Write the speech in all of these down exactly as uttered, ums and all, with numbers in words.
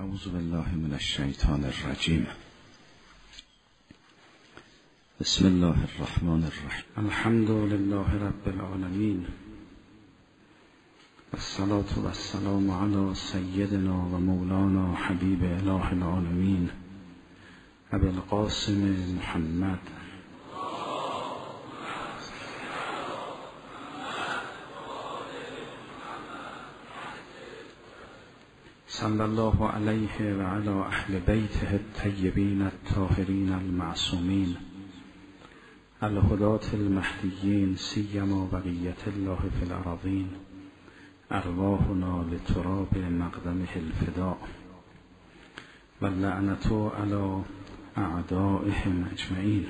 اعوذ بالله من الشیطان الرجیم. بسم الله الرحمن الرحیم. الحمد لله رب العالمین والصلاة والسلام علی سیدنا و مولانا حبیب اله العالمین ابی القاسم محمد صلی الله علیه و علی اهل بیته الطیبین الطاهرین المعصومین الهداة المهدیین سیما بقیة الله فی الارضین ارواحنا لتراب مقدمه الفداء واللعنة علی اعدائهم اجمعین.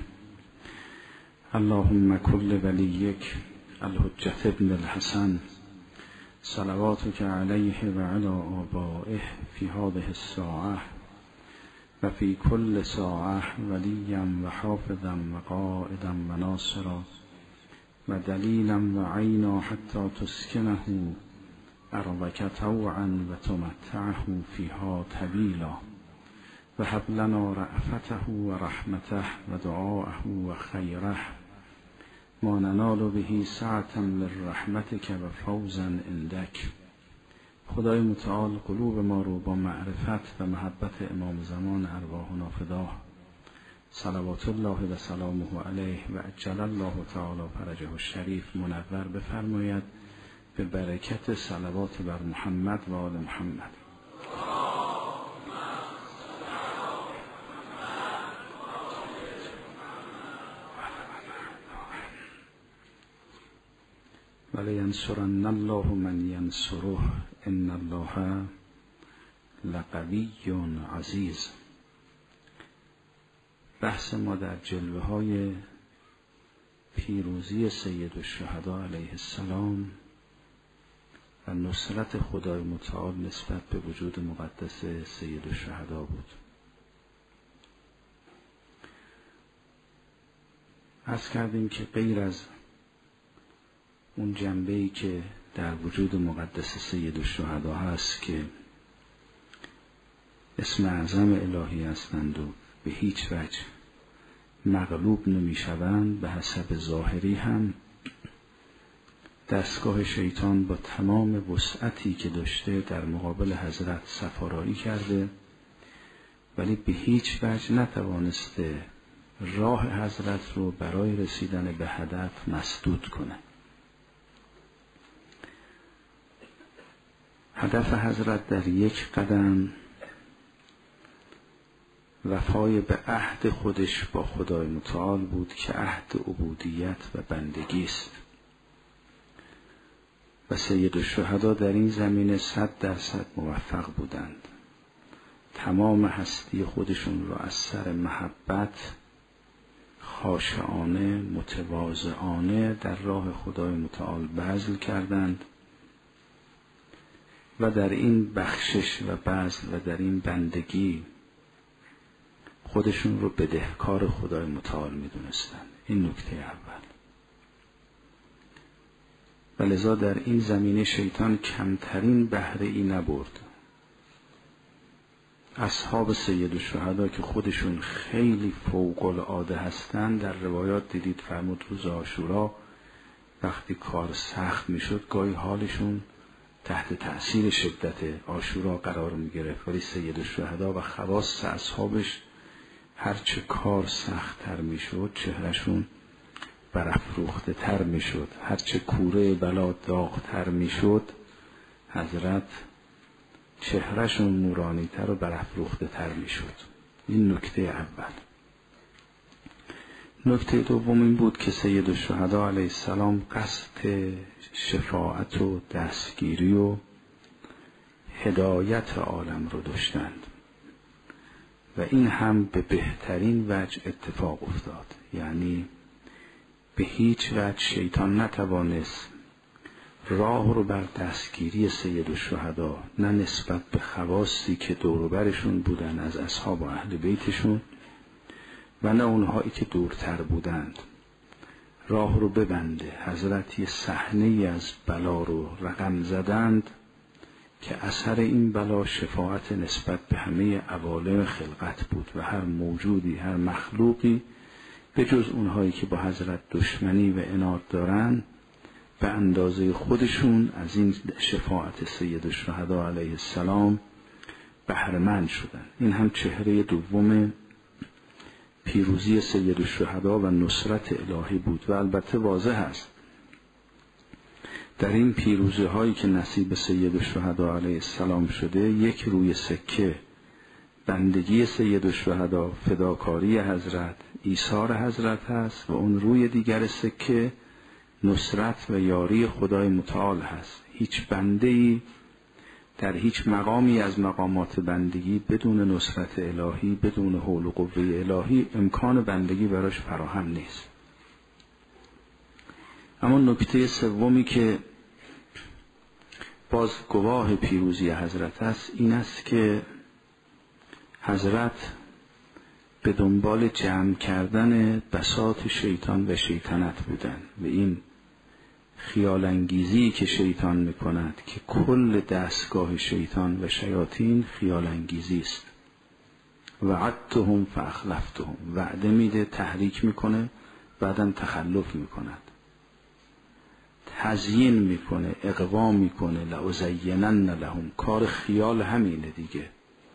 اللهم كل ولیک الحجة ابن الحسن صلواتك علیه و علی آبائه فی هذه الساعة و فی کل ساعة ولیا و حافظا و قائدا و ناصرا و دلیلا و عینا حتی تسکنه ارضک طوعا و تمتعه فیها طویلا و هب لنا رأفته و رحمته و دعاءه و خیره ما ننال به سعة من رحمتك و فوزا عندك. خدای متعال قلوب ما رو با معرفت و محبت امام زمان ارواحنا فدا صلوات الله و سلامه علیه و عجل الله تعالی فرجه الشریف منور بفرماید به برکت صلوات بر محمد و آل محمد. ولینصرن الله من ینصره ان الله لقوی عزیز. بحث ما در جلوه های پیروزی سید الشهدا علیه السلام و نصرت خدای متعال نسبت به وجود مقدس سید الشهدا بود. عرض کردیم که غیر از اون جنبه‌ای که در وجود مقدس سید الشهدا هست که اسم اعظم الهی هستند و به هیچ وجه مغلوب نمی‌شوند، به حسب ظاهری هم دستگاه شیطان با تمام وسعتی که داشته در مقابل حضرت سفارایی کرده، ولی به هیچ وجه نتوانسته راه حضرت رو برای رسیدن به هدف مسدود کنه. هدف حضرت در یک قدم وفای به عهد خودش با خدای متعال بود که عهد عبودیت و بندگی است و سید الشهدا در این زمینه صد درصد موفق بودند. تمام هستی خودشون را از سر محبت خاشعانه متواضعانه در راه خدای متعال بذل کردند و در این بخشش و بذل و در این بندگی خودشون رو بدهکار خدای متعال می‌دونستند. این نکته اول. و لذا در این زمینه شیطان کمترین بهره ای نبرد. اصحاب سید الشهدا که خودشون خیلی فوق العاده هستند، در روایات دیدید فرمود روز عاشورا وقتی کار سخت میشد گاهی حالشون تحت تأثیر شدت عاشورا قرار می گرفت، ولی سید الشهدا و خواص اصحابش هرچه کار سخت تر می شد چهرشون برافروخته تر می شد، هرچه کوره بلا داغ تر می شد حضرت چهرشون نورانی تر و برافروخته تر می شد. این نکته اول. نکته دوم این بود که سید الشهدا علیه السلام قصد شفاعت و دستگیری و هدایت عالم رو داشتند و این هم به بهترین وجه اتفاق افتاد. یعنی به هیچ وجه شیطان نتوانست راه رو بر دستگیری سید الشهدا، نه نسبت به خواصی که دوروبرشون بودن از اصحاب و اهل بیتشون و نه اونهایی که دورتر بودند، راه رو ببنده. حضرت یه صحنه از بلا رو رقم زدند که اثر این بلا شفاعت نسبت به همه عوالم خلقت بود و هر موجودی، هر مخلوقی به جز اونهایی که با حضرت دشمنی و عناد دارن به اندازه خودشون از این شفاعت سید الشهدا علیه السلام بهره‌مند شدن. این هم چهره دوم پیروزی سید الشهدا و نصرت الهی بود. و البته واضح است در این پیروزی هایی که نصیب سید الشهدا علیه السلام شده، یک روی سکه بندگی سید الشهدا، فداکاری حضرت، ایثار حضرت هست و اون روی دیگر سکه نصرت و یاری خدای متعال هست. هیچ بنده‌ای در هیچ مقامی از مقامات بندگی بدون نصرت الهی، بدون حول و قوه الهی امکان بندگی براش فراهم نیست. اما نکته سومی که باز گواه پیروزی حضرت است این است که حضرت به دنبال جمع کردن بساط شیطان و شیطنت بودند و این خیال انگیزی که شیطان میکند که کل دستگاه شیطان و شیاطین خیال انگیزی است. وعدتهم فاخلفتهم، وعده میده، تحریک میکنه، بعدم تخلف میکند، تزیین میکنه، اقوا میکنه. لأزینن لهم، کار خیال همینه دیگه.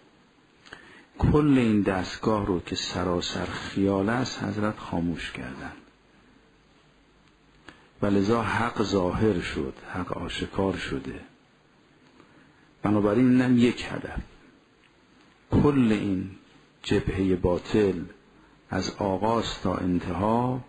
کل این دستگاه رو که سراسر خیال است حضرت خاموش کردن و لذا حق ظاهر شد، حق آشکار شده. بنابراین اینم یک هدف. کل این جبهه باطل از آغاز تا انتها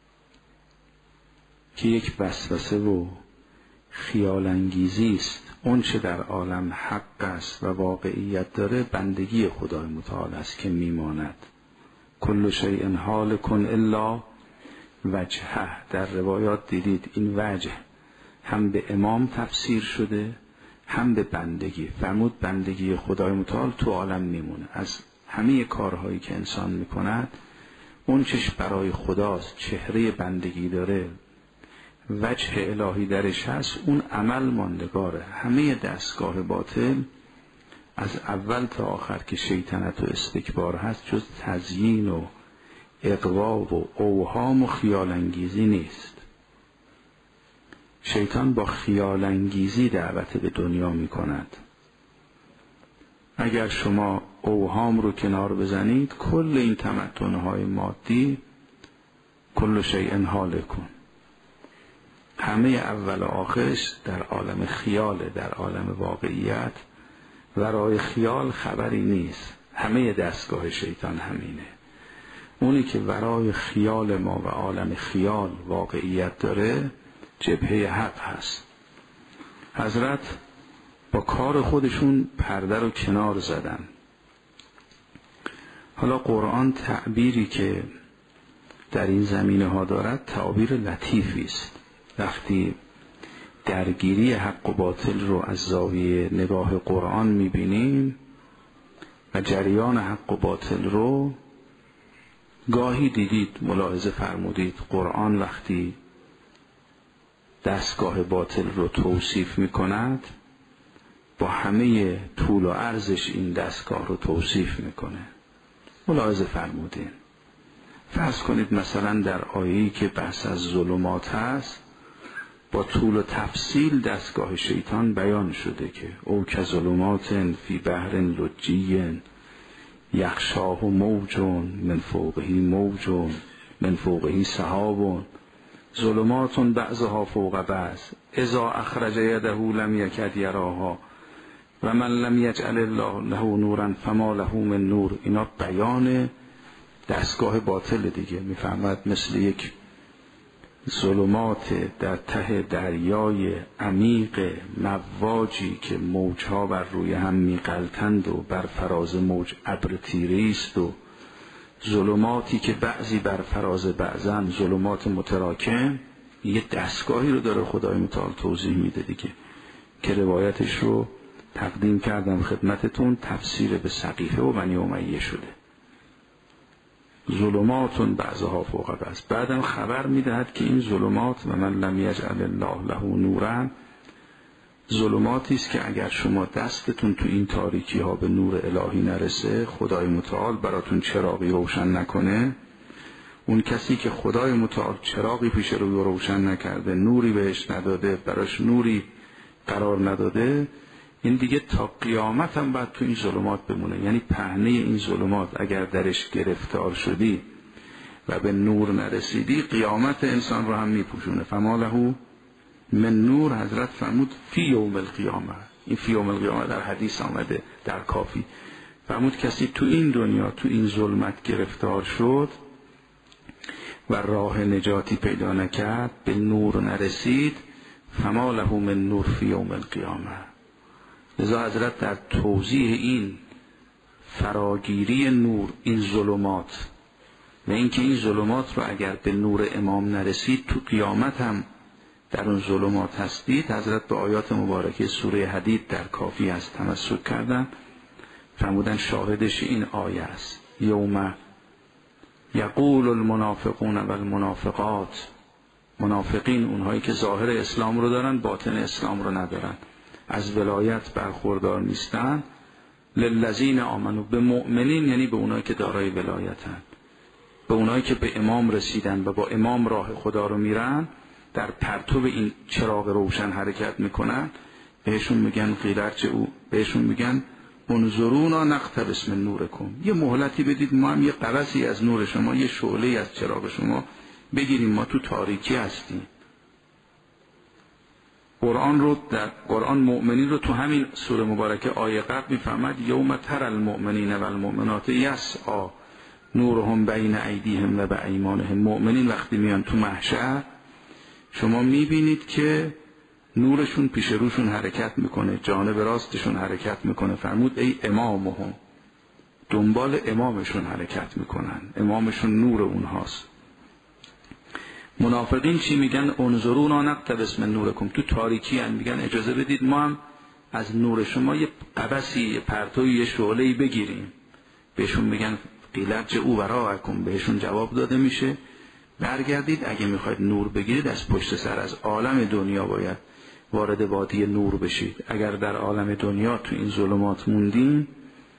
که یک وسوسه و خیال انگیزی است، اون چه در عالم حق است و واقعیت داره بندگی خدای متعال است که میماند. کل شیء هالک الا وجهه. در روایات دیدید این وجه هم به امام تفسیر شده هم به بندگی. فرمود بندگی خدای متعال تو عالم میمونه. از همه کارهایی که انسان میکند اون چش برای خداست، چهره بندگی داره، وجه الهی درش هست، اون عمل ماندگاره. همه دستگاه باطل از اول تا آخر که شیطنت و استکبار هست جز تزیین و اغوا و اوهام و خیال انگیزی نیست. شیطان با خیال انگیزی دعوت به دنیا می کند. اگر شما اوهام رو کنار بزنید کل این تمتعنهای مادی کل شیء هالکون، همه اول و آخرش در عالم خیاله، در عالم واقعیت ورای خیال خبری نیست. همه دستگاه شیطان همینه. اونی که ورای خیال ما و عالم خیال واقعیت داره جبهه حق هست. حضرت با کار خودشون پرده رو کنار زدن. حالا قرآن تعبیری که در این زمینه ها دارد تعبیر لطیفی است. وقتی درگیری حق و باطل رو از زاویه نگاه قرآن میبینیم و جریان حق و باطل رو گاهی دیدید، ملاحظه فرمودید قرآن وقتی دستگاه باطل رو توصیف میکند با همه طول و عرضش این دستگاه رو توصیف میکنه. ملاحظه فرمودین. فرض کنید مثلا در آیه‌ای که بحث از ظلمات هست با طول و تفصیل دستگاه شیطان بیان شده که او که ظلمات فی بحر لجی یغشاه موج من فوقه موج من فوقه سحاب ظلمات بعضها فوق بعض اذا اخرج یده لم یکد یراها و من لم یجعل الله له نورا فما له من نور. اینا بیان دستگاه باطل دیگه. میفهمد مثل یک ظلمات در ته دریای عمیق مواجی که موجها بر روی هم میغلطند و بر فراز موج ابر تیره است و ظلماتی که بعضی بر فراز بعضن ظلمات متراکم. یه دستگاهی رو داره خدای متعال توضیح میده دیگه که روایتش رو تقدیم کردم خدمتتون. تفسیر به سقیفه و بنی امیه شده. ظلماتون بعضها فوق بعض. بعدم خبر میدهد که این ظلمات و من لم یجعل الله له نورا ظلماتی است که اگر شما دستتون تو این تاریکی ها به نور الهی نرسه، خدای متعال براتون چراغی روشن نکنه، اون کسی که خدای متعال چراغی پیش روی روشن نکرده، نوری بهش نداده، براش نوری قرار نداده، این دیگه تا قیامت هم باید تو این ظلمات بمونه. یعنی پهنه این ظلمات اگر درش گرفتار شدی و به نور نرسیدی، قیامت انسان رو هم میپوشونه. فما له من نور، حضرت فرمود فی یوم القیامه. این فی یوم القیامه در حدیث آمده در کافی. فرمود کسی تو این دنیا تو این ظلمت گرفتار شد و راه نجاتی پیدا نکرد، به نور نرسید، فما له من نور فی یوم القیامه. لذا حضرت در توضیح این فراگیری نور، این ظلمات و اینکه این ظلمات رو اگر به نور امام نرسید تو قیامت هم در اون ظلمات هستید، حضرت به آیات مبارکه سوره حدید در کافی هست تمسک کردن، فرمودن شاهدش این آیه است: یوم یقول المنافقون و المنافقات، منافقین اونهایی که ظاهر اسلام رو دارن باطن اسلام رو ندارن، از ولایت برخوردار نیستن، للذین آمنوا، به مؤمنین یعنی به اونهایی که دارای ولایتن، به اونهایی که به امام رسیدن و با امام راه خدا رو میرن، در پرتو این چراغ روشن حرکت میکنن، بهشون میگن قیل ارجعوا، بهشون میگن انظرونا نقتبس من نورکم، یه مهلتی بدید ما هم یه قرصی از نور شما، یه شعله از چراغ شما بگیریم، ما تو تاریکی هستیم. قرآن رو در قرآن مؤمنین رو تو همین سوره مبارکه آیه قبل میفهمد یوم تر المؤمنین و المؤمنات یسعی نورهم بین ایدیهم و بایمانهم. مؤمنین وقتی میان تو محشر شما میبینید که نورشون پیش روشون حرکت میکنه، جانب راستشون حرکت میکنه. فرمود ای امامهم، دنبال امامشون حرکت میکنن، امامشون نور اونهاست. منافقین چی میگن؟ انظرونا نقتبس من نورکم، تو تاریکی هن، میگن اجازه بدید ما هم از نور شما یه قبسی، یه پرتوی، یه شعله‌ای بگیریم. بهشون میگن قیل ارجعوا وراءکم، بهشون جواب داده میشه برگردید، اگه میخواید نور بگیرید از پشت سر، از عالم دنیا باید وارد وادی نور بشید. اگر در عالم دنیا تو این ظلمات موندین،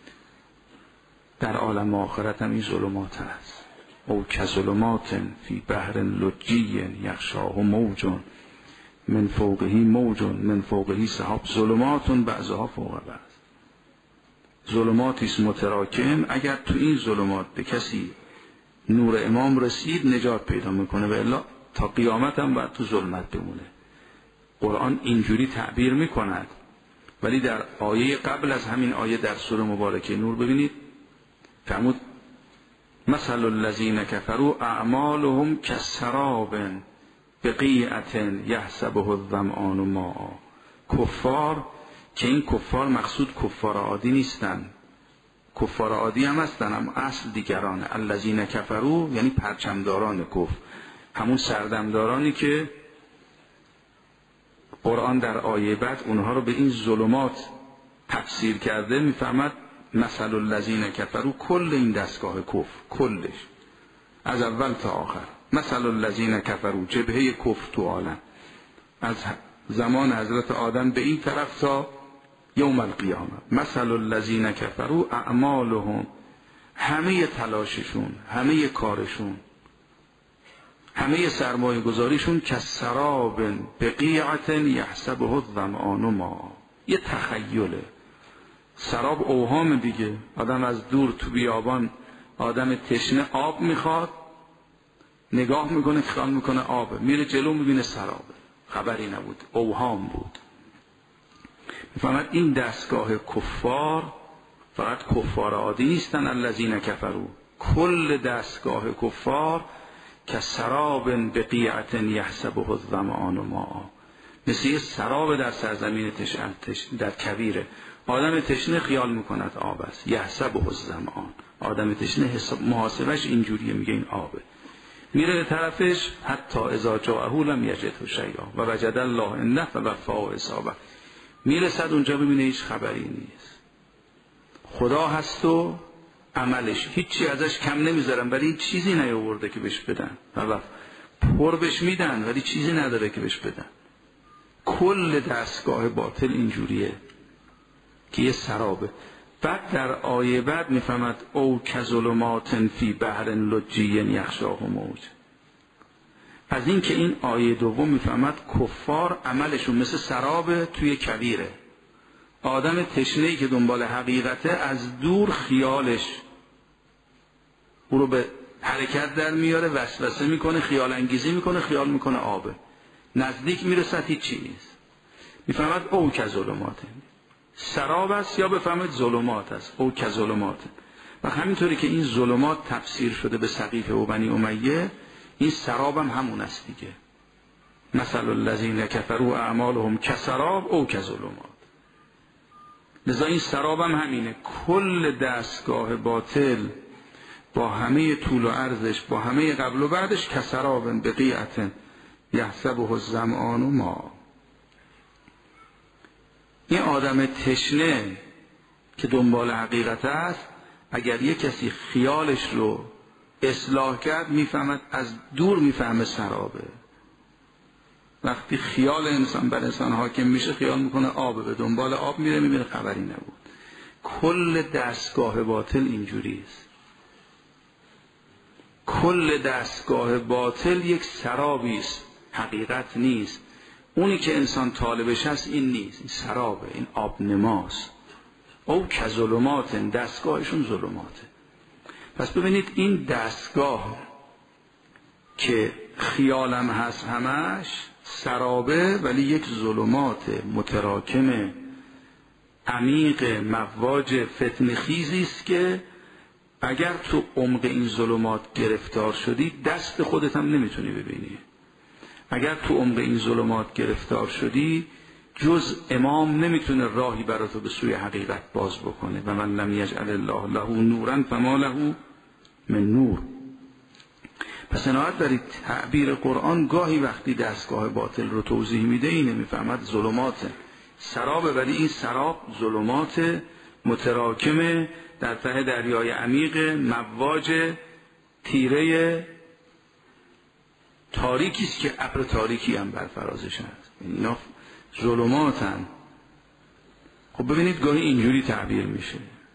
در عالم آخرت هم این ظلمات هست. او کظلمات فی بحر لجی یغشاه موج من فوقه موج من فوقه سحاب، ظلمات بعضها فوق بعض، ظلماتی است متراکم. اگر تو این ظلمات به کسی نور امام رسید نجات پیدا میکنه، و الا تا قیامت هم باید تو ظلمت بمونه. قرآن اینجوری تعبیر میکند. ولی در آیه قبل از همین آیه در سوره مبارکه نور ببینید فرمود مثل الذین کفروا اعمالهم کسراب بقیعة یحسبه الظمآن ماء. کفار که این کفار مقصود کفار عادی نیستن، کفار عادی هم هستن، اما اصل دیگران. الذین کفروا یعنی پرچمداران کفر، همون سردمدارانی که قرآن در آیه بعد اونها رو به این ظلمات تفسیر کرده. میفهمد مثل الذین کفروا، کل این دستگاه کفر، کلش از اول تا آخر. مثل الذین کفروا، جبهه کفر تو عالم، از زمان حضرت آدم به این طرف تا یوم القیامه. مثل الذین کفروا اعمالهم، همه تلاششون، همه کارشون، همه سرمایه گذاریشون کسراب بقیعة یحسبه الظمآن ماء. یه تخیله. سراب اوهام دیگه. آدم از دور تو بیابان، آدم تشنه آب میخواد، نگاه میکنه خیال میکنه آبه، میره جلو میبینه سرابه، خبری نبود، اوهام بود. میفهمد این دستگاه کفار فقط کفار عادی نیستن. الذین کفروا، کل دستگاه کفار کسراب بقیعة یحسبه الظمآن ماء، مثل یه سراب در سرزمین تشنه در کویره. آدم تشنه خیال میکند آب است، یحسبه الظمآن، آدم تشنه محاسبش اینجوریه، میگه این آبه، میره به طرفش حتی اذا جاءه لم یجده شیئا و وجد الله عنده فوفاه حسابه. میرسد اونجا ببینه هیچ خبری نیست، خدا هست و عملش هیچی ازش کم نمیذارن، ولی چیزی نیاورده که بهش بدن، و پر بهش میدن ولی چیزی نداره که بهش بدن. کل دستگاه باطل اینجوریه که یه سرابه. بعد در آیه بعد میفهمد او کظلمات فی بحر لجی یغشاه موج. از این که این آیه دوم میفهمد کفار عملشون مثل سراب توی کویره. آدم تشنه‌ای که دنبال حقیقته از دور خیالش او رو به حرکت در میاره، وسوسه میکنه، خیال انگیزی میکنه، خیال میکنه آبه، نزدیک میرسد هیچی نیست. میفهمد او کظلمات سراب است، یا بفهمد ظلمات است، او کظلمات. و همینطوری که این ظلمات تفسیر شده به سقیفه و بنی امیه، این سراب هم همون است دیگه. مثل الذین کفروا اعمالهم کسراب او کظلمات. لذا این سراب هم همینه. کل دستگاه باطل با همه طول و عرضش، با همه قبل و بعدش، کسراب بقیعة یحسبه الظمآن ماء. این آدم تشنه که دنبال حقیقت است، اگر یک کسی خیالش رو اصلاح کرد میفهمد، از دور میفهمه سرابه. وقتی خیال انسان بر انسان حاکم میشه خیال میکنه آبه، به دنبال آب میره، میبینه خبری نبود. کل دستگاه باطل اینجوریست. کل دستگاه باطل یک سرابیست، حقیقت نیست. اونی که انسان طالبش هست این نیست، این سرابه، این آب نماست. او کظلمات، دستگاهشون ظلماته. پس ببینید این دستگاه که خیالم هست همش سرابه، ولی یک ظلمات متراکمه عمیق مواج فتنه خیزی است که اگر تو عمق این ظلمات گرفتار شدی دست خودت هم نمیتونی ببینی. اگر تو عمق این ظلمات گرفتار شدی جز امام نمیتونه راهی براتو به سوی حقیقت باز بکنه. و من لم یجعل الله له نورا فما له من نور. پس عنایت دارید تعبیر قرآن گاهی وقتی دستگاه باطل رو توضیح میده اینه، میفهمد ظلمات سرابه، ولی این سراب ظلمات متراکمه در ته دریای عمیق مواج تیره تاریکی است که ابر تاریکی هم بر فرازش هست. اینا ظلماتن. خب ببینید گاهی اینجوری تعبیر میشه.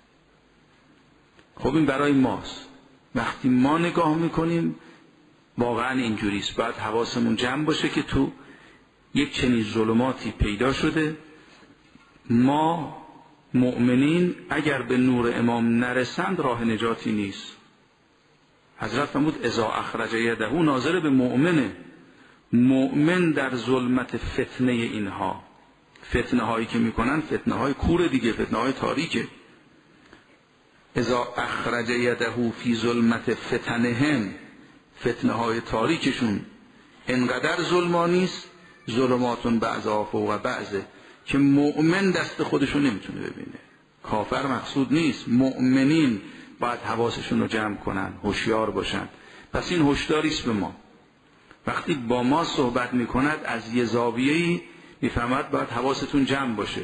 خب این برای ماست. وقتی ما نگاه میکنیم واقعا اینجوریست. باید حواسمون جمع باشه که تو یک چنین ظلماتی پیدا شده. ما مؤمنین اگر به نور امام نرسند راه نجاتی نیست. حضرت فرمود اذا اخرج یده ناظر به مؤمنه. مؤمن در ظلمت فتنه اینها، فتنه هایی که میکنن فتنه های کور دیگه، فتنه های تاریکه. اذا اخرج یده فی ظلمت فتنهم، فتنه های تاریکشون انقدر ظلمانیست، ظلماتون بعضها فوق بعضه، که مؤمن دست خودشون نمیتونه ببینه. کافر مقصود نیست، مؤمنین باید حواسشون رو جمع کنن، هوشیار باشن. پس این هوشیاریست به ما. وقتی با ما صحبت میکند از یه زاویه‌ای میفهمد باید حواستون جمع باشه.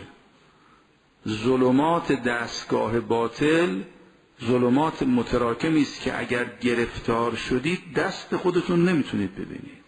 ظلمات دستگاه باطل ظلمات متراکمی است که اگر گرفتار شدید دست خودتون نمیتونید ببینید.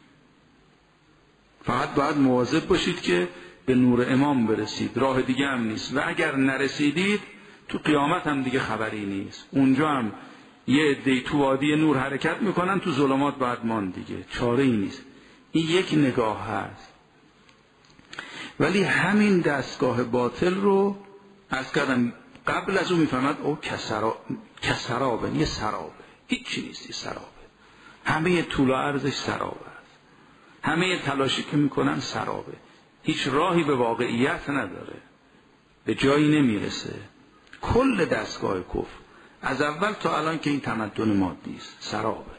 فقط باید مواظب باشید که به نور امام برسید، راه دیگه هم نیست. و اگر نرسیدید تو قیامت هم دیگه خبری نیست. اونجا هم یه عده‌ای تو وادی نور حرکت میکنن، تو ظلمات باید مان دیگه، چاره ای نیست. این یک نگاه هست. ولی همین دستگاه باطل رو از کردم قبل از اون میفهمد او کسرابه، یه سرابه، هیچی نیست، یه سرابه. همه طول و عرضش سرابه است. همه تلاشی که میکنن سرابه، هیچ راهی به واقعیت نداره، به جایی نمیرسه. کل دستگاه کفر از اول تا الان که این تمدن مادی است سرابه.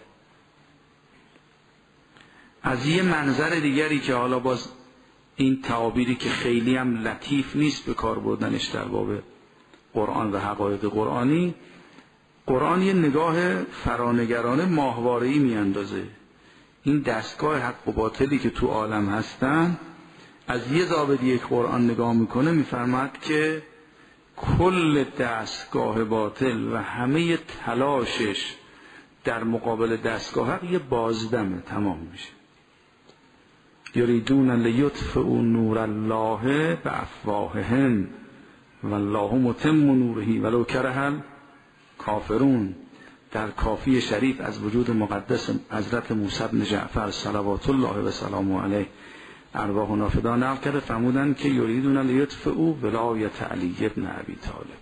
از یه منظر دیگری که حالا باز این تعابیری که خیلی هم لطیف نیست به کار بردنش در باب قرآن و حقایق قرآنی، قرآن یه نگاه فرانگرانه ماهواره‌ای میاندازه. این دستگاه حق و باطلی که تو عالم هستن از یه زاویه که قرآن نگاه میکنه میفرماد که کل دستگاه باطل و همه تلاشش در مقابل دستگاه حق یه بازدمه، تمام میشه. یریدون لیطفئوا نور الله بافواههم والله متم نوره ولو کره الکافرون. در کافی شریف از وجود مقدس حضرت موسی بن جعفر صلوات الله و سلامه علیه ارواحنا فدا نقل کرده، فرمودند که یریدون لیطفئوا ولایت علی ابن ابی طالب.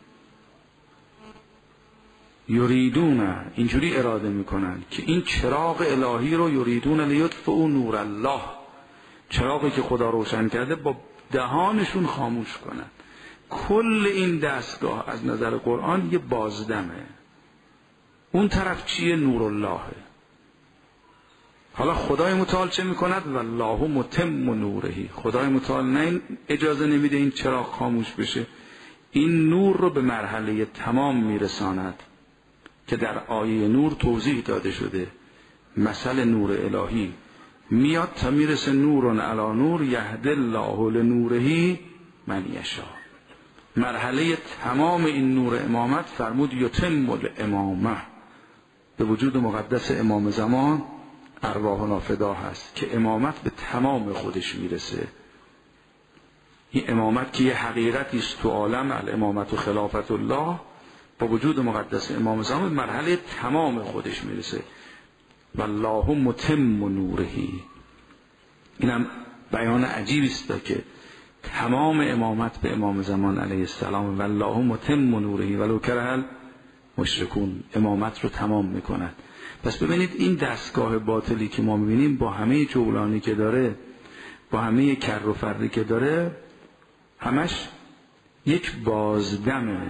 یریدون اینجوری اراده میکنن که این چراغ الهی رو، یریدون لیطفئوا نور الله، چراغی که خدا روشن کرده، با دهانشون خاموش کنن. کل این دستگاه از نظر قرآن یه بازدمه. اون طرف چیه؟ نور اللهه. حالا خدای متعال چه میکند؟ والله متم نورهی. خدای متعال نه اجازه نمیده این چراغ خاموش بشه، این نور رو به مرحله تمام میرساند که در آیه نور توضیح داده شده. مثل نور الهی میاد تا میرسه نورن علی نور یهدی الله لنوره من یشاء. مرحله تمام این نور امامت فرمود یتم الامامه، به وجود مقدس امام زمان ارواحنا فدا هست که امامت به تمام خودش میرسه. این امامت که یه حقیقتی است تو عالم، الامامت و خلافت الله، با وجود مقدس امام زمان مرحله تمام خودش میرسه. والله متم نورهی. اینم بیان عجیبی است که تمام امامت به امام زمان علیه السلام، والله متم نورهی ولو کره المشرکون، امامت رو تمام میکند. پس ببینید این دستگاه باطلی که ما میبینیم با همه جولانی که داره، با همه کر و فری که داره، همش یک بازدمه.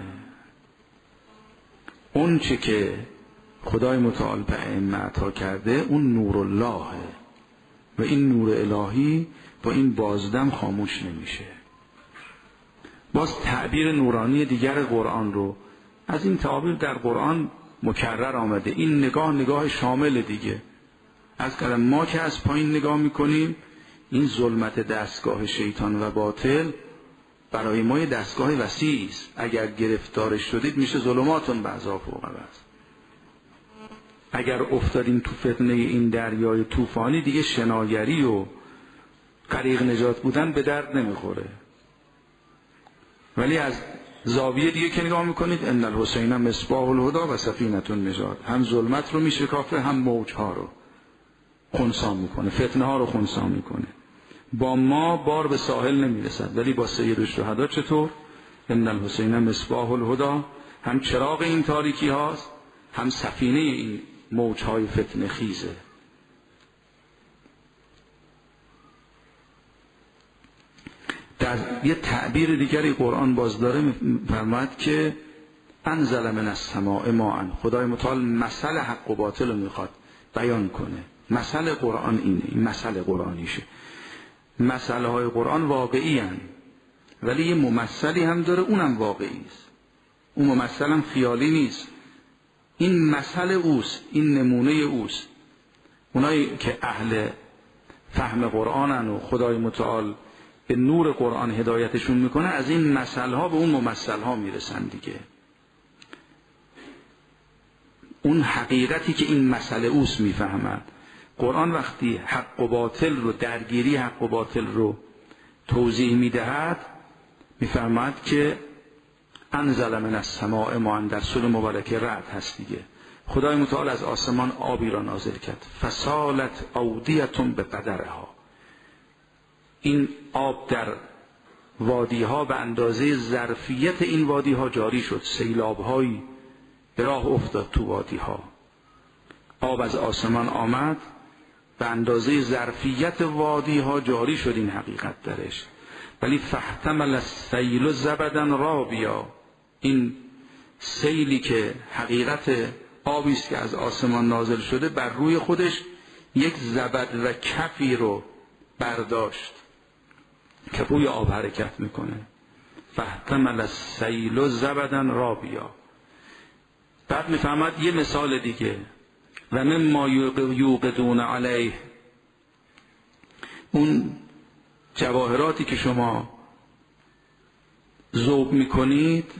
اون چه که خدای متعال به ائمه عطا کرده اون نور اللهه و این نور الهی با این بازدم خاموش نمیشه. باز تعبیر نورانی دیگر قرآن رو، از این تعابیر در قرآن مکرر آمده. این نگاه نگاه شامل دیگه. از کلم ما که از پایین نگاه میکنیم، این ظلمت دستگاه شیطان و باطل برای ما دستگاه وسیعی است. اگر گرفتارش شدید میشه ظلماتون بعضا فوق بعض. اگر افتادیم تو فتنه این دریای طوفانی، دیگه شناگری و غریق نجات بودن به درد نمیخوره. ولی از زاویه دیگه که نگاه میکنید، ان الحسین مصباح الهدی و سفینه النجات، هم ظلمت رو میشکافه، هم موجها رو خنثی میکنه، فتنه ها رو خنثی میکنه. با ما بار به ساحل نمیرسد، ولی با سید الشهدا چطور؟ ان الحسین مصباح الهدی، هم چراغ این تاریکی هاست، هم سفینه این موجهای فتنه خیزه. در یه تعبیر دیگری قرآن باز داره، میفرماید که انزل من السماء ماء. خدای متعال مثل حق و باطل رو میخواد بیان کنه. مثل قرآن اینه، این مثل قرآنیشه. مثل های قرآن واقعی هن، ولی یه ممثلی هم داره، اونم واقعی است. اون ممثل هم خیالی نیست. این مثل اوست، این نمونه اوست. اونایی که اهل فهم قرآنن و خدای متعال به نور قرآن هدایتشون میکنه، از این مثل ها به اون ممثل ها میرسن دیگه. اون حقیقتی که این مسئله اوست میفهمن. قرآن وقتی حق و باطل رو، درگیری حق و باطل رو توضیح میدهد، میفهمد که انزل من السماء ماء، در سوره مبارکه رعد هست دیگه. خدای متعال از آسمان آبی را نازل کرد، فسالت اودیتون به قدرها. این آب در وادی ها به اندازه ظرفیت این وادی ها جاری شد. سیلاب هایی به راه افتاد تو وادی ها. آب از آسمان آمد، به اندازه ظرفیت وادی ها جاری شد. این حقیقت درش. ولی فاحتمل السیل زبدا رابیا، این سیلی که حقیقت آبی است که از آسمان نازل شده، بر روی خودش یک زبد و کفی رو برداشت که روی آب حرکت میکنه. فاحتمل السیل زبدا رابیا. بعد میفهمد یه مثال دیگه، و مما یوقدون علیه، اون جواهراتی که شما ذوب میکنید،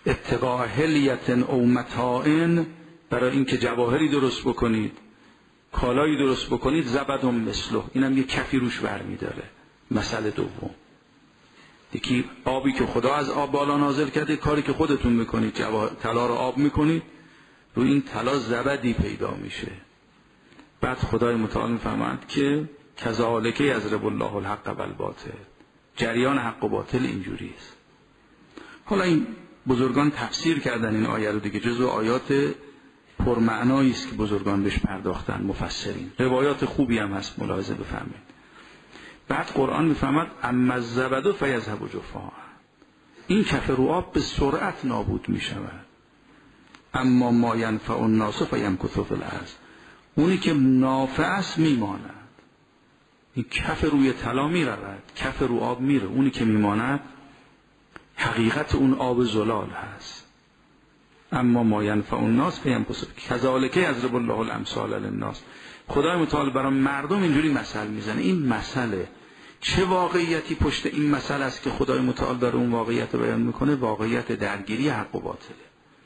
ابتغاء حلیة او متاع، برای اینکه جواهری درست بکنید کالایی درست بکنید زبد مثله، اینم یه کفی روش برمیداره. مسئله دوم، یکی آبی که خدا از آب بالا نازل کرده، کاری که خودتون میکنید طلا رو آب میکنید، روی این طلا زبدی پیدا میشه. بعد خدای متعال میفرماند که کذالک یضرب الله الحق والباطل، جریان حق و باطل اینجوری است. حالا این بزرگان تفسیر کردن این آیه رو دیگه، جزو آیات پرمعنایی است که بزرگان بهش پرداختن، مفسرین. روایات خوبی هم هست، ملاحظه بفرمایید. بعد قرآن میفهمد اما الزبد فیذهب جفاء، این کف رو آب به سرعت نابود میشود. اما ما ینفع الناس فیمکث فی الارض، اونی که نافع است میماند. این کف روی طلا میرود، کف رو آب میره، اونی که میماند حقیقت اون آب زلال هست. اما ما ینفع الناس فیمکث، کذالک یضرب الله الامثال للناس. خدای متعال برای مردم اینجوری مثل میزنه. این مسئله چه واقعیتی پشت این مسئله است که خدای متعال داره اون واقعیت رو بیان میکنه؟ واقعیت درگیری حق و باطله.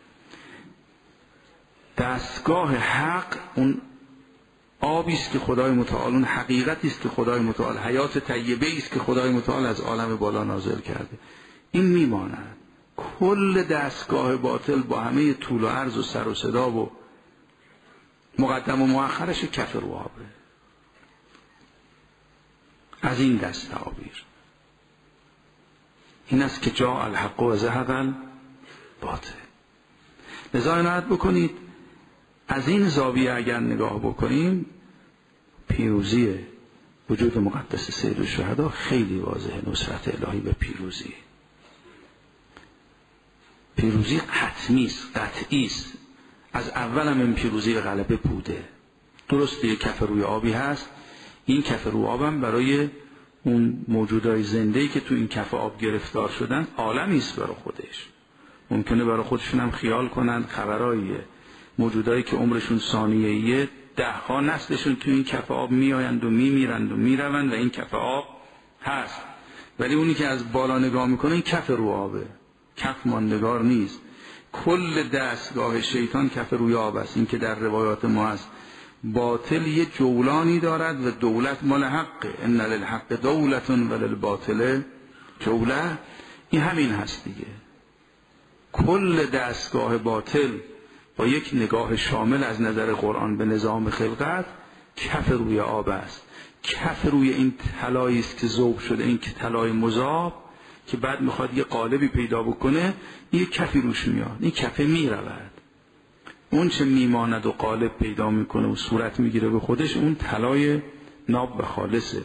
دستگاه حق اون آبی است که خدای متعال، اون حقیقتی است که خدای متعال، حیات طیبه است که خدای متعال از عالم بالا نازل کرده، این میماند. کل دستگاه باطل با همه طول و عرض و سر و صدا و مقدم و مؤخرش کف رو آبه. از این دست تعابیر این است که جاء الحق و ذهب الباطل. لذا عنایت بکنید از این زاویه اگر نگاه بکنیم، پیروزی وجود مقدس سید الشهدا خیلی واضحه. نصرت الهی به پیروزی، پیروزی حتمی است، قطعی است. از اول هم این پیروزی غلبه بوده. درسته یک کف روی آبی هست، این کف روی آبم برای اون موجودای زنده‌ای که تو این کف آب گرفتار شدن عالمی است برای خودش. ممکنه برای خودشون هم خیال کنن خبراییه، موجودایی که عمرشون ثانیه‌ایه، ده ها نسلشون تو این کف آب میآیند و میمیرند و میروند و این کف آب هست. ولی اونی که از بالا نگاه میکنه این کف رو آبه، کف ماندگار نیست. کل دستگاه شیطان کف روی آب است. این که در روایات ما هست باطل یه جولانی دارد و دولت مال حقه، ان للحق دولت و للباطل جوله، این همین هست دیگه. کل دستگاه باطل با یک نگاه شامل از نظر قرآن به نظام خلقت کف روی آب است. کف روی این طلایی است که ذوب شده، این که طلای مذاب که بعد میخواد یه قالبی پیدا بکنه، یه کفی روش میاد، این کفه میرود. اون چه میماند و قالب پیدا میکنه و صورت میگیره به خودش، اون طلای ناب و خالصه.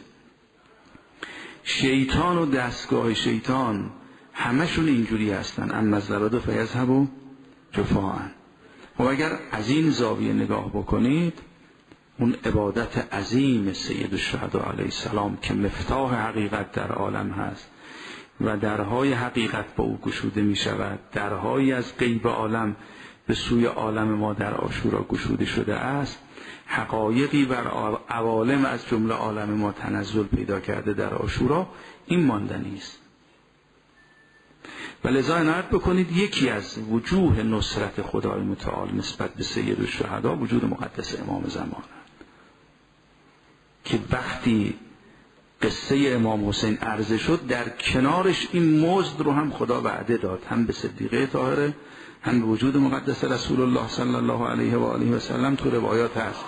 شیطان و دستگاه شیطان همشون اینجوری هستن. اما الزبد فیذهب جفاء. و اگر از این زاویه نگاه بکنید، اون عبادت عظیم سید الشهدا علیه السلام که مفتاح حقیقت در عالم هست و درهای حقیقت با او گشوده می شود، درهایی از غیب عالم به سوی عالم ما در عاشورا گشوده شده است، حقایقی بر عوالم از جمله عالم ما تنزل پیدا کرده در عاشورا، این ماندنی است. و لذا عنایت بکنید یکی از وجوه نصرت خدای متعال نسبت به سید الشهدا وجود مقدس امام زمان که وقتی قصه امام حسین عرضه شد، در کنارش این مزد رو هم خدا وعده داد، هم به صدیقه طاهره هم به وجود مقدس رسول الله صلی الله علیه و آله و سلم. تو روایات هست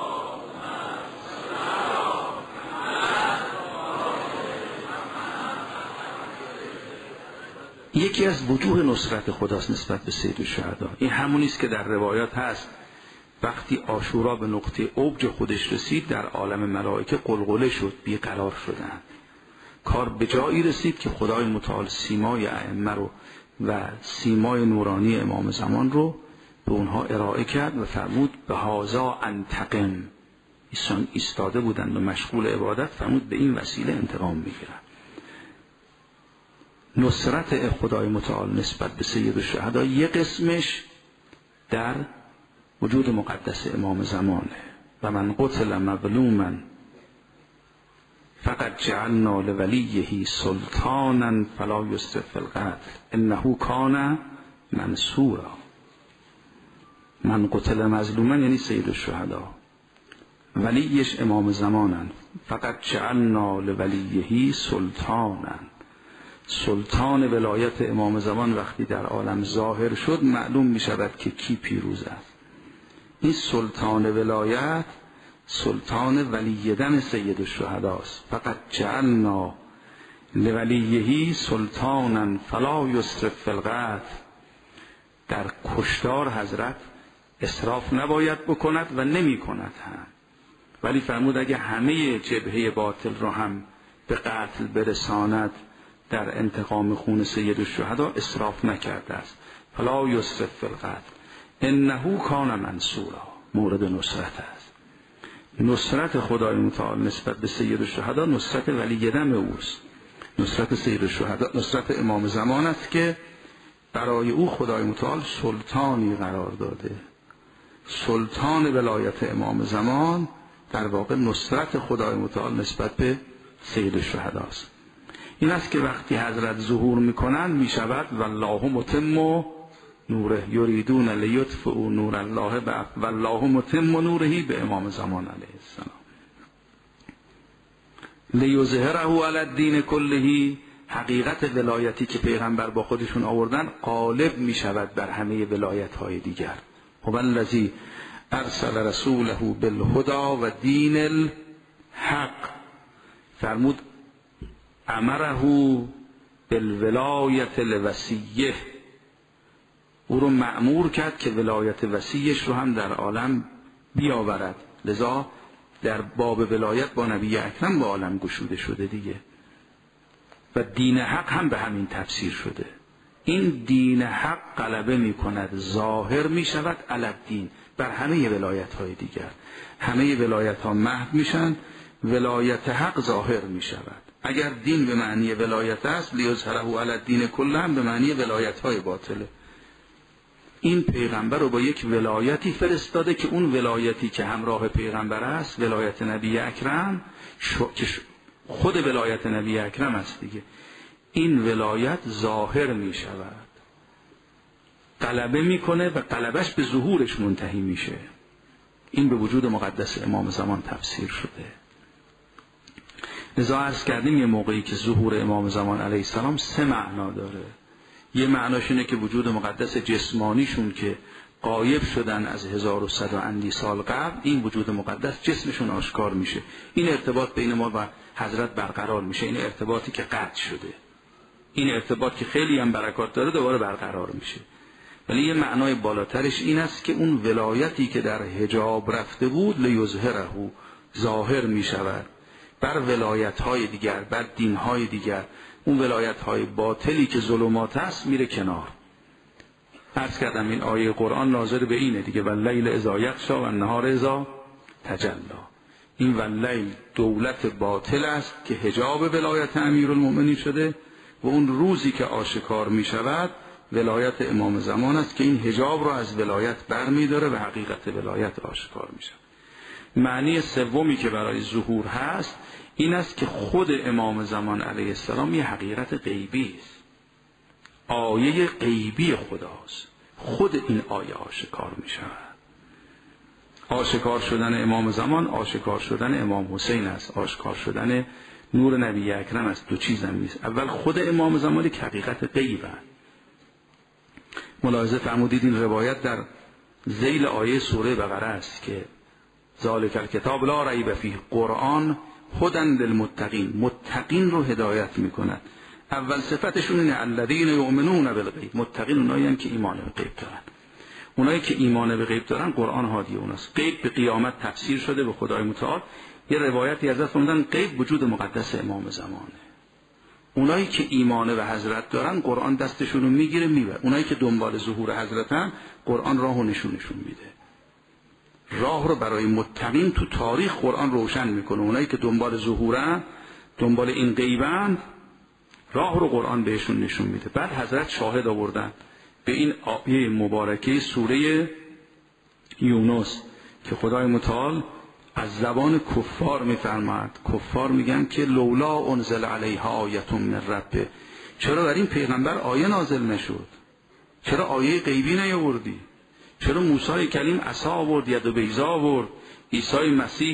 یکی از وجوه نصرت خداست نسبت به سید الشهدا. این همونی است که در روایات هست وقتی عاشورا به نقطه اوج خودش رسید، در عالم ملائکه قلقله شد، بیقرار شدند. کار به جایی رسید که خدای متعال سیمای ائمه رو و سیمای نورانی امام زمان رو به اونها ارائه کرد و فرمود به هذا انتقم. ایشان ایستاده بودند و مشغول عبادت، فرمود به این وسیله انتقام میگیرم. نصرت خدای متعال نسبت به سید الشهدا یک قسمش در وجود مقدس امام زمانه. و من قتل مظلوما فقد جعلنا لولیه سلطانا فلا یسرف فی القتل انه کان منصورا. من قتل مظلوما یعنی سید الشهدا. ولیش امام زمانن. فقط جعلنا لولیهی سلطانن. سلطان ولایت امام زمان وقتی در عالم ظاهر شد معلوم می شود که کی پیروز است. این سلطان ولایت سلطان ولی دم سید الشهدا است. فقط جعلنا لولیهی سلطانا فلا یسرف فی القتل. در کشتار حضرت اسراف نباید بکند و نمی کند هم، ولی فرمود اگه همه جبهه باطل رو هم به قتل برساند در انتقام خون سید الشهدا اسراف نکرده است. فلا یسرف فی القتل انه کان منصورا. مورد نصرت است. نصرت خدای متعال نسبت به سید الشهدا نصرت ولی دم اوست. نصرت سید الشهدا نصرت امام زمان است که برای او خدای متعال سلطانی قرار داده. سلطان ولایت امام زمان در واقع نصرت خدای متعال نسبت به سید الشهدا است. این است که وقتی حضرت ظهور میکنند میشود والله متم نوره یریدون لیطفئوا نور الله والله متم نوره به امام زمان علیه السلام. لیظهره علی الدین کله. حقیقت ولایتی که پیغمبر با خودشون آوردن غالب میشود بر همه ولایت های دیگر. هو الذی ارسل رسوله بالهدى و دین الحق. فرمود امره بالولایت لوصیه. او رو مأمور کرد که ولایت وصیش رو هم در عالم بیاورد. لذا در باب ولایت با نبی اکرم با عالم گشوده شده دیگه. و دین حق هم به همین تفسیر شده. این دین حق غلبه می کند، ظاهر می شود علی الدین بر همه ولایت های دیگر. همه ولایت ها محو میشن، ولایت حق ظاهر می شود. اگر دین به معنی ولایت است لیظهره علی الدین کله هم به معنی ولایت های باطله. این پیغمبر رو با یک ولایتی فرستاده که اون ولایتی که همراه پیغمبر است ولایت نبی اکرم شو... که خود ولایت نبی اکرم است دیگه. این ولایت ظاهر می شود، غلبه میکنه و غلبش به ظهورش منتهی میشه. این به وجود مقدس امام زمان تفسیر شده. لذا عرض کردیم یه موقعی که ظهور امام زمان علیه السلام سه معنا داره. یه معناش اینه که وجود مقدس جسمانیشون که غایب شدن از هزار و صد و اندی سال قبل، این وجود مقدس جسمشون آشکار میشه. این ارتباط بین ما و حضرت برقرار میشه. این ارتباطی که قطع شده، این ارتباط که خیلی هم برکات داره دوباره برقرار میشه. ولی یه معنای بالاترش این است که اون ولایتی که در حجاب رفته بود لیظهره ظاهر میشود بر ولایت‌های دیگر، بر دین‌های دیگر. اون ولایت‌های باطلی که ظلمات است میره کنار. عرض کردم این آیه قرآن ناظر به اینه دیگه، واللیل اذا یغشی و النهار اذا تجلی. این واللیل دولت باطل است که حجاب ولایت امیرالمؤمنین شده و اون روزی که آشکار میشود ولایت امام زمان است که این حجاب رو از ولایت برمی‌داره و حقیقت ولایت آشکار میشه. معنی سومی که برای ظهور هست این است که خود امام زمان علیه السلام یه حقیقت غیبی است، آیه غیبی خداست. خود این آیه آشکار می شود. آشکار شدن امام زمان آشکار شدن امام حسین است، آشکار شدن نور نبی اکرم است. دو چیز هم نیست. اول خود امام زمان یک حقیقت غیبه. ملاحظه فرمودید این روایت در ذیل آیه سوره بقره است که ذالک الکتاب لا ریب فیه، قرآن هدی للمتقین، متقین رو هدایت میکند. اول صفتشون اینه الذین یؤمنون بالغیب. متقین اونایی هستند که ایمان به غیب دارن. اونایی که ایمان به غیب دارن قرآن هادی اوناست. غیب به قیامت تفسیر شده به خدای متعال. یه روایتی ازش فرمودن غیب وجود مقدس امام زمانه. اونایی که ایمان به حضرت دارن قرآن دستشون رو میگیره میبره. اونایی که دنبال ظهور حضرتن قرآن راهو نشونشون میده. راه رو برای متقین تو تاریخ قرآن روشن میکنه. اونایی که دنبال ظهورن، دنبال این غیبن، راه رو قرآن بهشون نشون میده. بعد حضرت شاهد آوردن به این آیه مبارکه سوره یونس که خدای متعال از زبان کفار میفرماید. کفار میگن که لولا انزل علیها آیه من ربه، چرا بر این پیغمبر آیه نازل نشد؟ چرا آیه غیبی نیاوردی؟ چرا موسی کلیم عصا آورد، ید و بیضا آورد، عیسی مسیح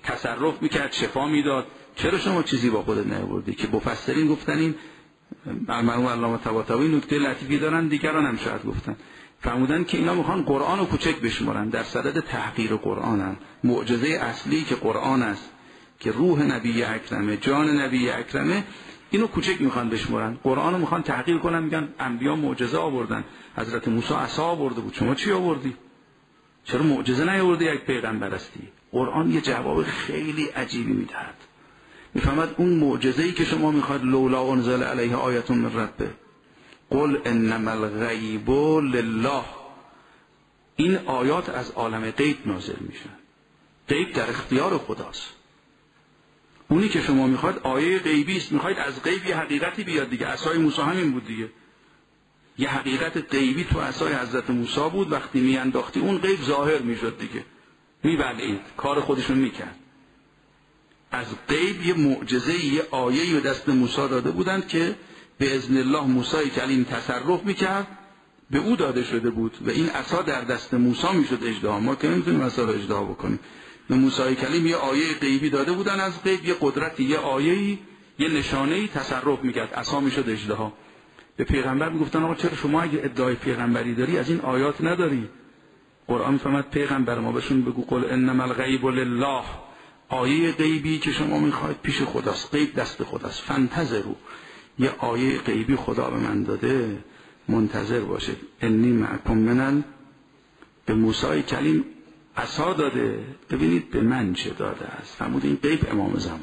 تصرف میکرد، شفا میداد. چرا شما چیزی با خودت نیاوردی؟ که مفسرین گفتن این مرحوم علامه طباطبایی نکته لطیفی دارن، دیگران هم شاید گفتن، فرمودن که اینا میخوان قرآن رو کوچک بشمارن، در صدد تحقیر قرآنن. معجزه اصلی که قرآن است، که روح نبی اکرمه، جان نبی اکرمه، اینو کوچک میخوان بشمارن. قرآن رو میخوان تحقیر کنن، میگن انبیا معجزه آوردن، حضرت موسی عصا آورده بود، شما چی آوردی؟ چرا معجزه نیاوردی؟ یک پیغمبر هستی. قرآن یه جواب خیلی عجیبی میدهد، میفهمد اون معجزه‌ای که شما میخواد لولا انزل علیه آیه من ربه قل انما الغیب لله، این آیات از عالم غیب نازل میشن. غیب در اختیار خداست. اونی که شما میخواد آیه غیبی است، میخواید از غیب یه حقیقتی بیاد دیگه. عصای موسی همین بود دیگه، یه حقیقت غیبی تو عصای حضرت موسی بود، وقتی میانداختی اون غیب ظاهر میشد دیگه، میبلعید، کار خودشون میکرد. از غیب یه معجزه، یه آیه به دست موسی داده بودند که به اذن الله موسی کلیم تصرف میکرد، به او داده شده بود و این عصا در دست موسی میشد اژدها. ما که نمیتونیم عصا رو اژدها بکنیم. به موسی کلیم یه آیه غیبی داده بودن، از غیب یه قدرتی، یه آیه‌ای، یه نشانه‌ای تصرف میکرد، عصا میشد اژدها. به پیغمبر میگفتن آقا چرا شما اگه ادعای پیغمبری داری از این آیات نداری؟ قرآن میفهمد پیغمبر ما بهشون بگو قل انما الغیب لله، آیه غیبی که شما میخواید پیش خداست، غیب دست خداست. فانتظروا، یه آیه غیبی خدا به من داده، منتظر باشید. انی معکم منن، به موسی کلیم عصا داده، ببینید به من چه داده است. فرمود این غیب امام زمانه.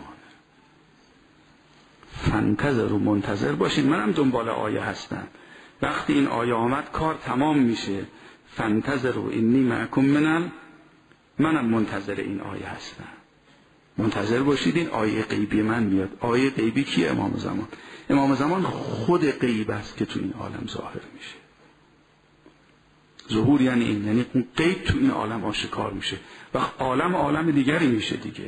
فانتظروا، منتظر باشید، منم دنبال آیه هستم. وقتی این آیه آمد کار تمام میشه. فانتظروا انی معکم منن، منم منتظر این آیه هستم. منتظر باشید این آیه غیبی من میاد. آیه غیبی کیه؟ امام زمان. امام زمان خود غیب است که تو این عالم ظاهر میشه. ظهور یعنی این، یعنی اون غیب تو این عالم آشکار میشه و عالم عالم دیگری میشه دیگه.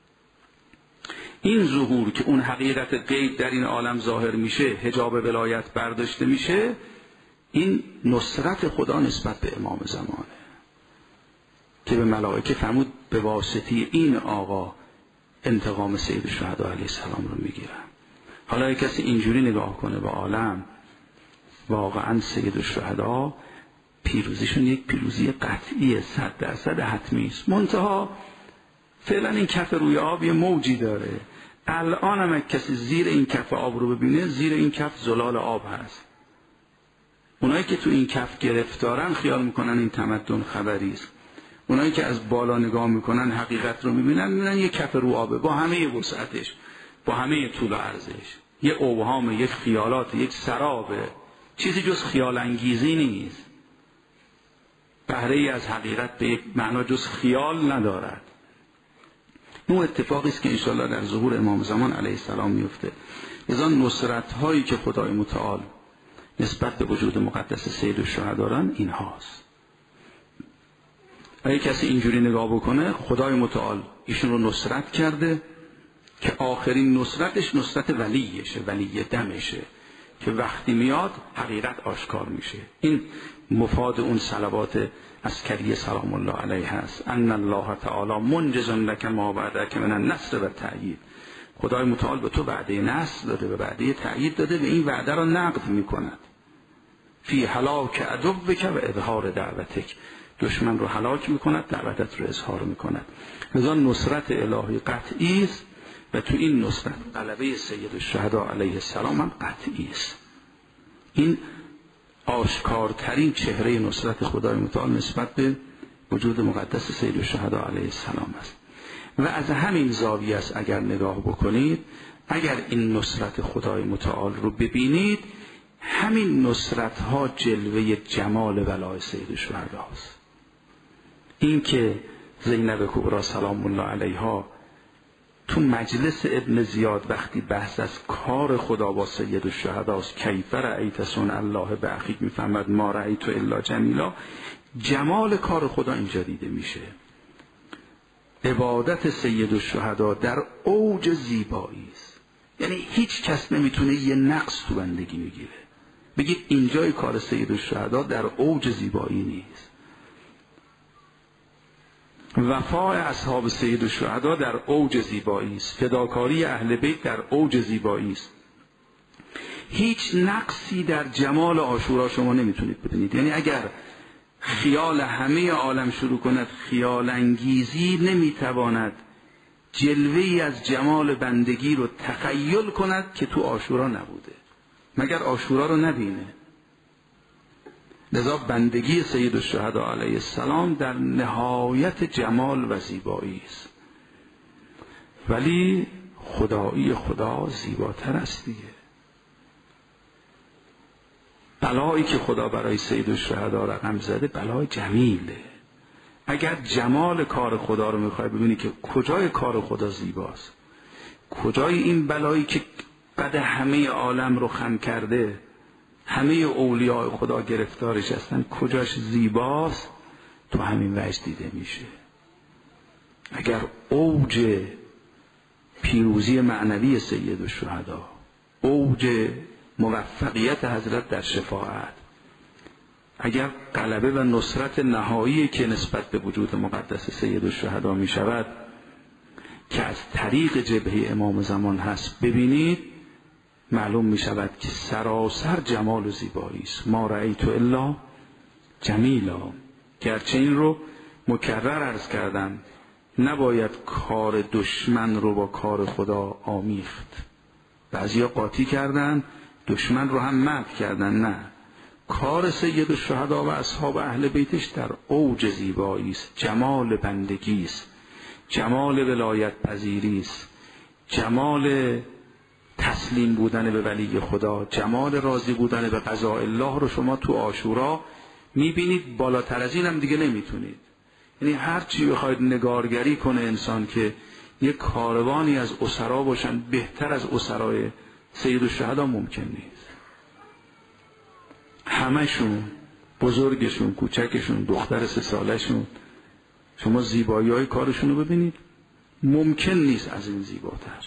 این ظهور که اون حقیقت غیب در این عالم ظاهر میشه، حجاب ولایت برداشته میشه، این نصرت خدا نسبت به امام زمانه که به ملائکه فرمود به واسطه این آقا انتقام سید الشهدا علیه السلام رو میگیرم. حالا یک کسی اینجوری نگاه کنه به عالم، واقعا سید الشهدا پیروزیشون یک پیروزی قطعیه، صد درصد حتمی است. منتها فعلا این کف روی آب یه موجی داره. الان هم کسی زیر این کف آب رو ببینه، زیر این کف زلال آب هست. اونایی که تو این کف گرفتارن خیال میکنن این تمدن خبری است. اونایی که از بالا نگاه میکنن حقیقت رو میبینن، میبینن یه کف رو آبه با همه وسعتش، با همه طول و عرضش، یه اوهام، یک خیالات، یک سرابه، چیزی جز خیال انگیزی نیست. بهره ای از حقیقت به یک معنا جز خیال ندارد. اون اتفاقی است که انشاءالله در ظهور امام زمان علیه السلام میفته. لذا نصرت هایی که خدای متعال نسبت به وجود مقدس سید الشهدا دارن این هاست. اگه کسی اینجوری نگاه بکنه، خدای متعال ایشون رو نصرت کرده که آخرین نصرتش نصرت ولیشه، ولی دمشه، که وقتی میاد حقیقت آشکار میشه. این مفاد اون صلوات عسکری سلام الله علیه هست. ان الله تعالی منجز لک ما بعدک من النصر و تأیید. خدای متعال به تو وعده نصر داده و وعده تأیید داده و این وعده را نقض میکند. فی هلاک عدوک و اظهار دعوتک، دشمن رو هلاک میکند، دعوتت رو اظهار میکند. لذا نصرت الهی قطعی است و تو این نصرت غلبه سید الشهدا علیه السلام هم قطعی است. این آشکارترین چهره نصرت خدای متعال نسبت به وجود مقدس سید الشهدا علیه السلام است. و از همین زاویه است اگر نگاه بکنید، اگر این نصرت خدای متعال رو ببینید، همین نصرت ها جلوه جمال ولای سید الشهدا است. این که زینب کبری سلام الله علیها تو مجلس ابن زیاد وقتی بحث از کار خدا با سید الشهدا است، کیف رأیت صنع الله باخیک، میفهمد ما رأیت الا جمیلا، جمال کار خدا اینجا دیده میشه. عبادت سید الشهدا در اوج زیبایی است، یعنی هیچ کس نمیتونه یه نقص تو بندگی میگیره بگید اینجای کار سید الشهدا در اوج زیبایی نیست. وفای اصحاب سید الشهدا در اوج زیبایی است، فداکاری اهل بیت در اوج زیبایی است. هیچ نقصی در جمال عاشورا شما نمیتونید ببینید. یعنی اگر خیال همه عالم شروع کند خیال انگیزی، نمیتواند جلوه‌ای از جمال بندگی رو تخیل کند که تو عاشورا نبوده، مگر عاشورا رو نبینه. لذا بندگی سید الشهدا علیه السلام در نهایت جمال و زیبایی است، ولی خدایی خدا زیباتر است دیگه. بلایی که خدا برای سید الشهدا رقم زده بلای جمیله. اگر جمال کار خدا رو میخوای ببینی که کجای کار خدا زیباست، کجای این بلایی که بعد همه عالم رو خم کرده، همه اولیاء خدا گرفتارش هستن، کجاش زیباست، تو همین وجه دیده میشه. اگر اوج پیروزی معنوی سید الشهدا، اوج موفقیت حضرت در شفاعت، اگر غلبه و نصرت نهایی که نسبت به وجود مقدس سید الشهدا می شود که از طریق جبهه امام زمان هست ببینید، معلوم می شود که سراسر جمال و زیبایی است. ما رأیت الا جمیلا. گرچه این رو مکرر عرض کردم، نباید کار دشمن رو با کار خدا آمیخت. بعضیا قاطی کردن، دشمن رو هم مدح کردن. نه، کار سید الشهدا و اصحاب اهل بیتش در اوج زیبایی است، جمال بندگی است، جمال ولایت پذیری است، جمال تسلیم بودن به ولی خدا، جمال راضی بودن به قضاء الله رو شما تو عاشورا میبینید. بالاتر از این هم دیگه نمیتونید. یعنی هر چی بخواید نگارگری کنه انسان که یک کاروانی از اسرا باشن بهتر از اسرای سید الشهدا ممکن نیست. همشون، بزرگشون، کوچکشون، دختر سه سالشون، شما زیبایی های کارشون رو ببینید، ممکن نیست از این زیباتر،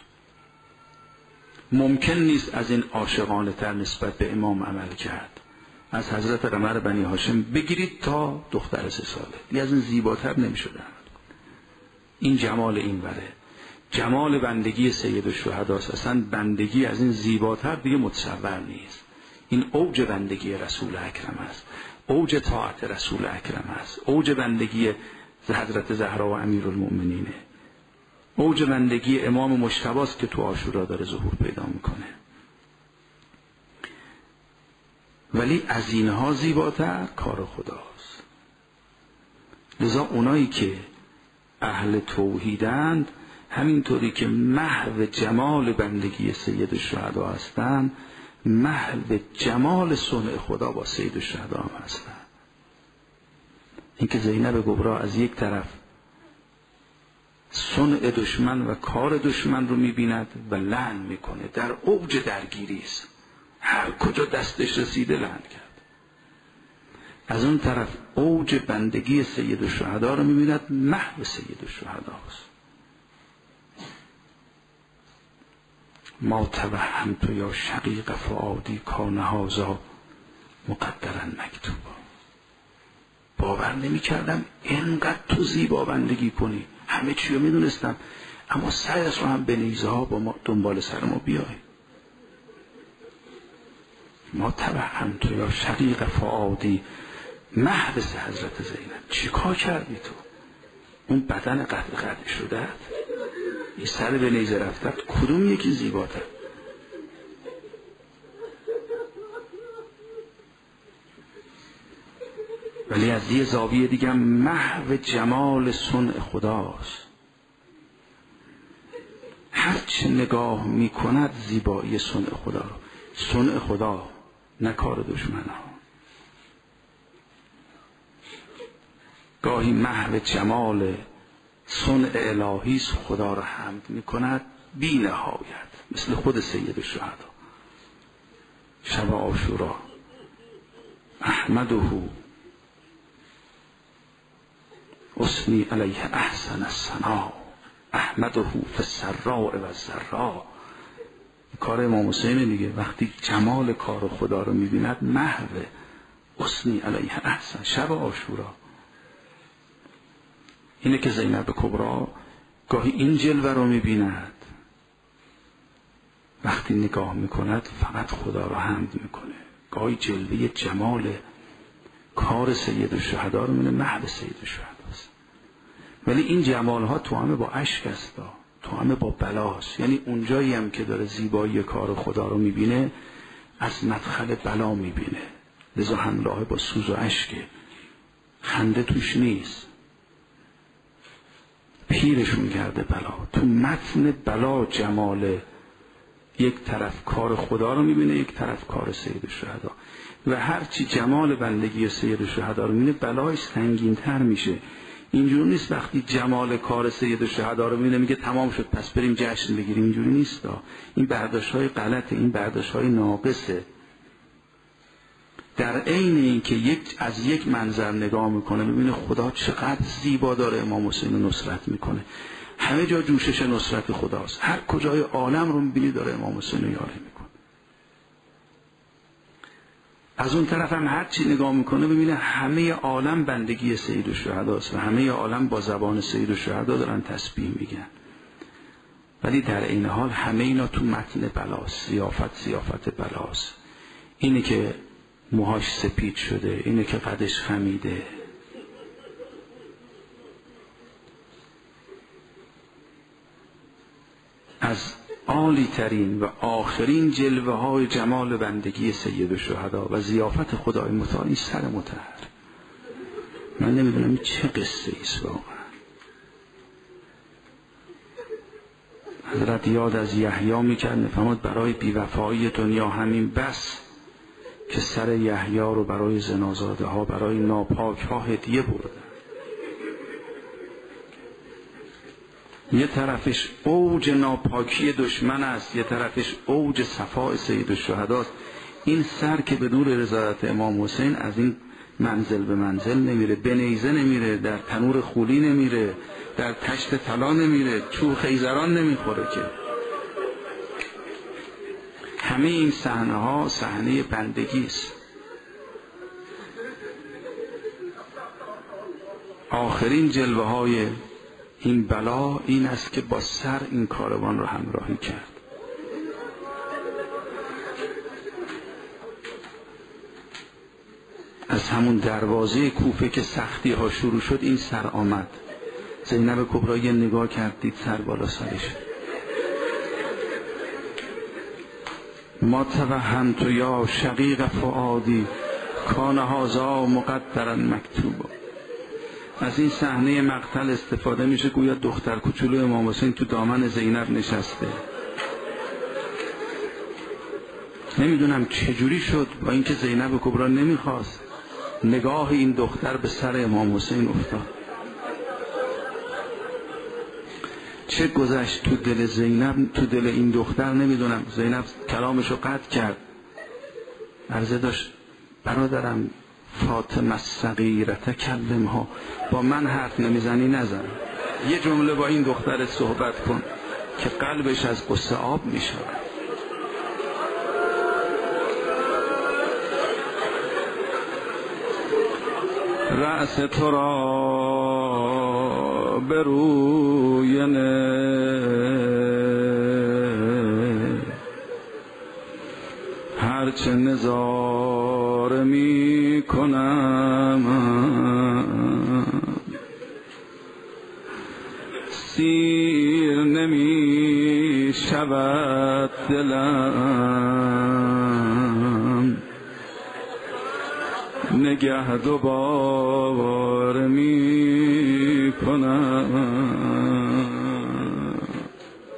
ممکن نیست از این عاشقانه تر نسبت به امام عمل کرد. از حضرت قمر بنی هاشم بگیرید تا دختر سه ساله، دیگه از این زیباتر نمیشده. این جمال این وره، جمال بندگی سید الشهدا است. اصلا بندگی از این زیباتر دیگه متصور نیست. این اوج بندگی رسول اکرم است، اوج طاعت رسول اکرم است، اوج بندگی حضرت زهرا و امیرالمؤمنینه، اوج بندگی امام مجتبی است که تو عاشورا داره ظهور پیدا میکنه. ولی از اینها زیباتر کار خداست. لذا اونایی که اهل توحیدند، همینطوری که محو جمال بندگی سید الشهدا هستند، محو جمال صنع خدا با سید الشهدا هم هستند. اینکه زینب کبرا از یک طرف صنع دشمن و کار دشمن رو میبیند و لعن میکنه، در اوج درگیری است، هر کجا دستش رسیده لعن کرد. از اون طرف اوج بندگی سید الشهدا رو میبیند، محو سید الشهدا است. ما توهمت یا شقیق فؤادی کان هذا مقدرا مکتوبا. باور نمی کردم اینقدر تو زیبا بندگی کنی، همه چی رو می دونستم، اما سعیش رو هم به نیزه ها با ما دنبال سر ما بیای. ما توهمت یا شقیق فؤادی، محبس حضرت زینب. چی کار کردی تو؟ اون بدن قطع قطع شده، این سر به نیزه رفته، کدوم یکی زیباتر؟ ولی از یه زاویه دیگه محو جمال صنع خداست. هر چه نگاه میکند زیبایی صنع خدا رو، صنع خدا نه کار دشمن ها. گاهی محو جمال صنع الهی خدا رو حمد میکند بی نهایت، مثل خود سید الشهدا. شب عاشورا احمده اثنی علیه احسن الثنا، احمده فی السراء و الضراء. کار امام حسین دیگه، وقتی جمال کار خدا رو میبیند محو اثنی علیه احسن. شب عاشورا اینه که زینب کبرا گاهی این جلوه رو میبیند، وقتی نگاه میکند فقط خدا رو حمد میکنه. گاهی جلوه جمال کار سید الشهدا رو میبینه، مهد سید الشهداست. ولی این جمال ها تو همه با اشک است، تو همه با بلاست. یعنی اونجایی هم که داره زیبایی کار خدا رو میبینه از مدخل بلا میبینه، لذا همراه با سوز و اشکه، خنده توش نیست. پیرشون کرده بلا. تو متن بلا جمال، یک طرف کار خدا رو میبینه، یک طرف کار سید الشهدا. و هرچی جمال بندگی سید الشهدا رو میبینه بلایش سنگین تر میشه. اینجوری نیست وقتی جمال کار سید الشهدا رو میبینه میگه تمام شد پس بریم جشن بگیریم. اینجوری نیست. این برداشت های غلطه، این برداشت های ناقصه. در عین این که یک از یک منظر نگاه میکنه ببینه خدا چقدر زیبا داره امام حسین رو نصرت میکنه، همه جا جوشش نصرت خداست، هر کجای عالم رو میبینی داره امام حسین رو یاری میکنه. از اون طرف هم هر چی نگاه میکنه ببینه همه عالم بندگی سید الشهداست و همه عالم با زبان سید الشهدا دارن تسبیح میگن. ولی در این حال همه اینا تو متن بلاست، ضیافت ضیافت بلاست. اینه که موهاش سپید شده، اینه که قدش خمیده. از عالی ترین و آخرین جلوه های جمال بندگی سید الشهدا و ضیافت خدای متعال این سر مطهر. من نمیدونم این چه قصه ایست واقعا. حضرت یاد از یحیی میکرد، میفرماد برای بیوفایی دنیا همین بس که سر یحیی رو برای زنازاده ها، برای ناپاک ها هدیه بردن. یه طرفش اوج ناپاکی دشمن است، یه طرفش اوج صفاء سید الشهداست. این سر که بدون رضایت امام حسین از این منزل به منزل نمیره، به نیزه نمیره، در تنور خولی نمیره، در تشت طلا نمیره، چوب خیزران نمیخوره که. همه این صحنه ها صحنه بندگی است. آخرین جلوه های این بلا این است که با سر این کاروان رو همراهی کرد. از همون دروازه کوفه که سختی ها شروع شد این سر آمد. زینب کبرا یه نگاه کردید سر بالا سرش. ما توهمت یا شقیق فؤادی کان هذا مقدرا مکتوبا. از این صحنه مقتل استفاده میشه گویا دختر کوچولو امام حسین تو دامن زینب نشسته. نمیدونم چجوری شد با اینکه زینب کبرا نمیخواست، نگاه این دختر به سر امام حسین افتاد. چه گذشت تو دل زینب، تو دل این دختر نمیدونم. زینب کلامشو قطع کرد، عرضه داشت برادرم فاطمه الصغیره کلمها، با من حرف نمیزنی نزن، یه جمله با این دختر صحبت کن که قلبش از قصه آب میشه. رأس تو را به روی نه هرچه نظاره می کنم سیر نمی شود دلم، نگه دوباره می کنم.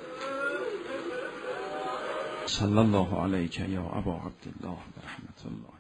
صلی الله علیک یا ابا عبدالله و رحمت الله.